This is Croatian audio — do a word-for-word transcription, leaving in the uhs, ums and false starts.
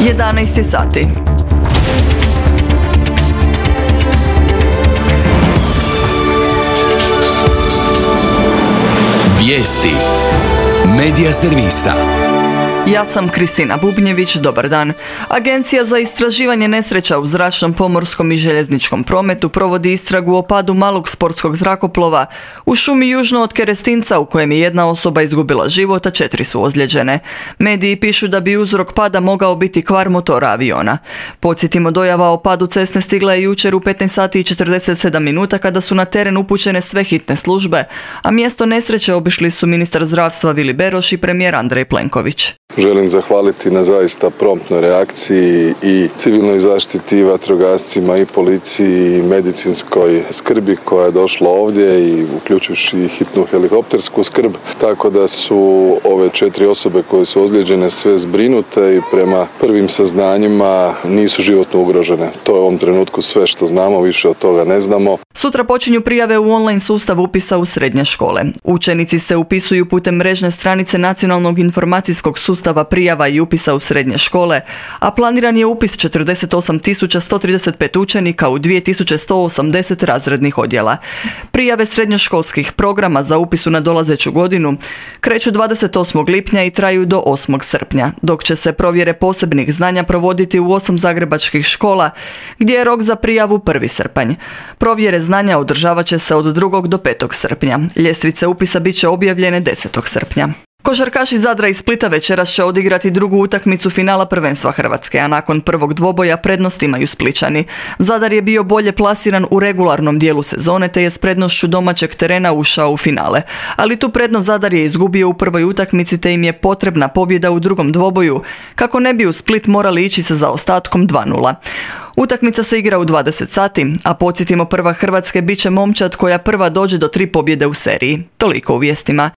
jedanaest je sati. Vijesti Medija servisa. Ja sam Kristina Bubnjević, dobar dan. Agencija za istraživanje nesreća u zračnom, pomorskom i željezničkom prometu provodi istragu o padu malog sportskog zrakoplova u šumi južno od Kerestinca u kojem je jedna osoba izgubila život, a četiri su ozlijeđene. Mediji pišu da bi uzrok pada mogao biti kvar motora aviona. Podsjetimo, dojava o padu cesne stigla je jučer u petnaest sati i četrdeset sedam minuta kada su na teren upućene sve hitne službe, a mjesto nesreće obišli su ministar zdravstva Vili Beroš i premijer Andrej Plenković. Želim zahvaliti na zaista promptnoj reakciji i civilnoj zaštiti, i vatrogascima, i policiji, i medicinskoj skrbi koja je došla ovdje, i uključujući i hitnu helikoptersku skrb, tako da su ove četiri osobe koje su ozlijeđene sve zbrinute i prema prvim saznanjima nisu životno ugrožene. To je u ovom trenutku sve što znamo, više od toga ne znamo. Sutra počinju prijave u online sustav upisa u srednje škole. Učenici se upisuju putem mrežne stranice Nacionalnog informacijskog sustava prijava i upisa u srednje škole, a planiran je upis četrdeset osam tisuća sto trideset pet učenika u dvije tisuće sto osamdeset razrednih odjela. Prijave srednjoškolskih programa za upis u nadolazeću godinu kreću dvadeset osmog lipnja i traju do osmog srpnja, dok će se provjere posebnih znanja provoditi u osam zagrebačkih škola, gdje je rok za prijavu prvi srpanj. Provjere znanja održavat će se od drugog do petog srpnja. Ljestvice upisa bit će objavljene desetog srpnja. Košarkaši Zadra i Splita večeras će odigrati drugu utakmicu finala prvenstva Hrvatske, a nakon prvog dvoboja prednost imaju Splićani. Zadar je bio bolje plasiran u regularnom dijelu sezone te je s prednošću domaćeg terena ušao u finale. Ali tu prednost Zadar je izgubio u prvoj utakmici te im je potrebna pobjeda u drugom dvoboju kako ne bi u Split morali ići sa zaostatkom dva nula. Utakmica se igra u dvadeset sati, a podsjetimo, prva Hrvatske bit će momčad koja prva dođe do tri pobjede u seriji. Toliko u vijestima.